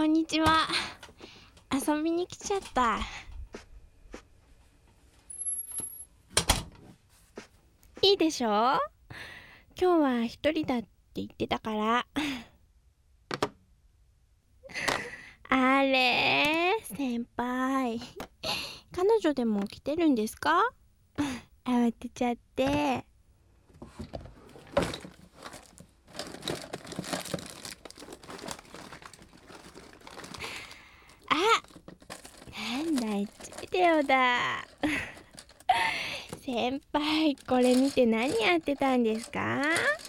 こんにちは。遊びに来ちゃった。いいでしょ？今日は一人だって言ってたから。あれ、先輩。彼女でも来てるんですか？慌てちゃって。なんだい、ビデオだ。先輩、これ見て何やってたんですか？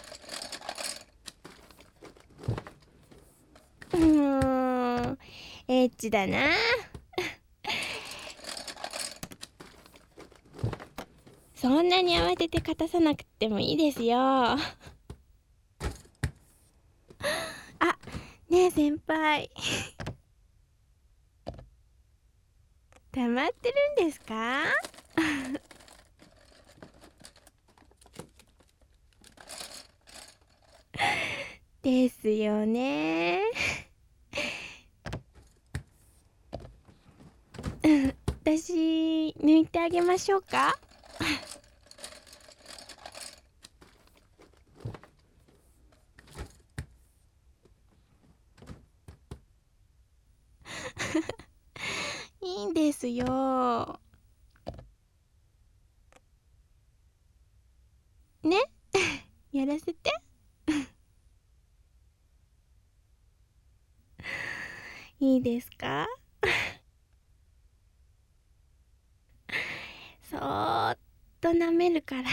エッチだな。そんなに慌てて勝たさなくてもいいですよ。あ、ねえ先輩。溜まってるんですか？ですよね。私、抜いてあげましょうか？いいんですよ。ねやらせて。いいですか？そーっと舐めるから。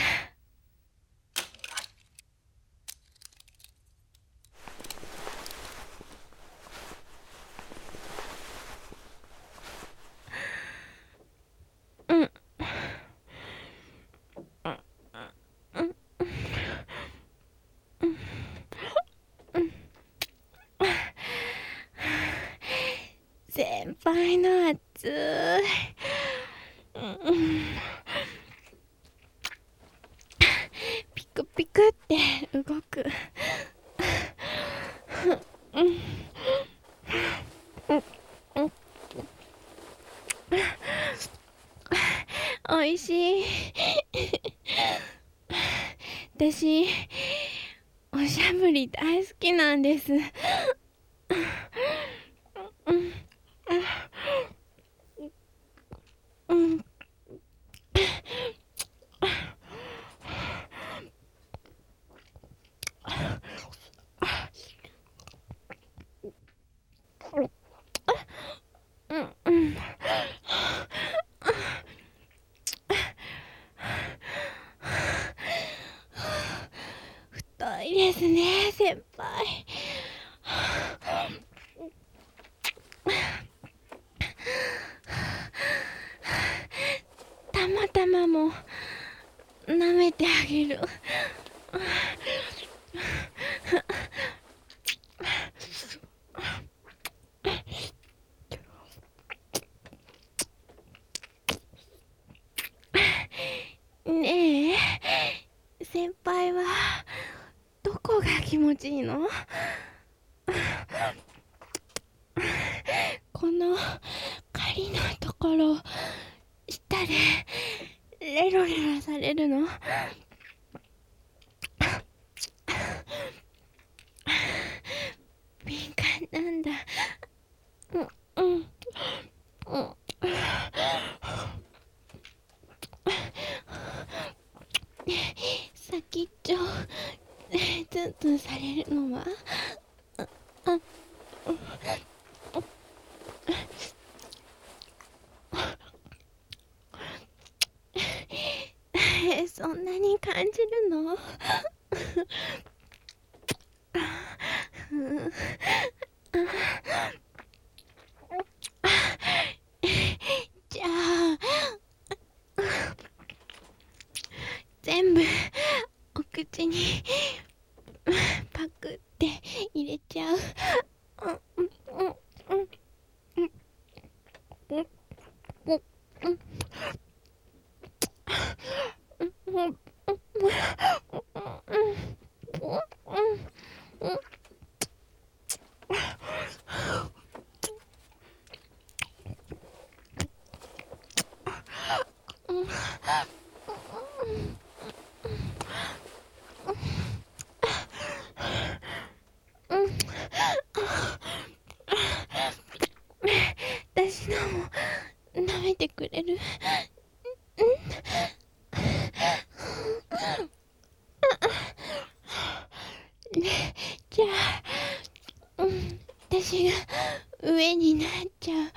うん。先輩の熱い。ピクピクって動く。おいしい。私、おしゃぶり大好きなんです。太いですね、先輩。たまたまも舐めてあげる。ねえ、先輩はどこが気持ちいいの？この狩りのところ、舌でレロレロされるの？敏感なんだ。先っちょツンツンされるのは？そんなに感じるの？じゃあ全部お口にパクって入れちゃう。 私のも舐めてくれる？じゃあ、私が上になっちゃう。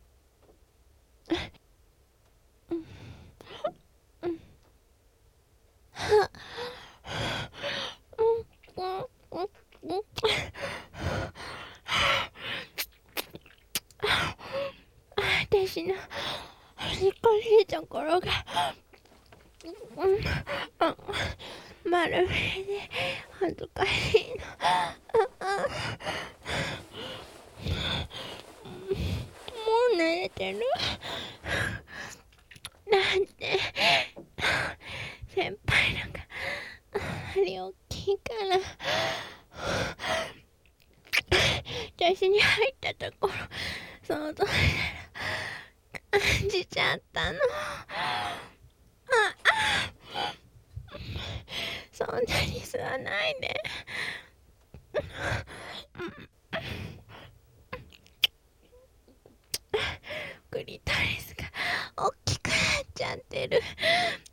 私の恥ずかしいところが、丸めで恥ずかしいの。もう慣れてる。なんて先輩なんか針大きいから私に入ったところ想像したら感じちゃったの。そんなに吸わないで。クリトリスが大きくなっちゃってる。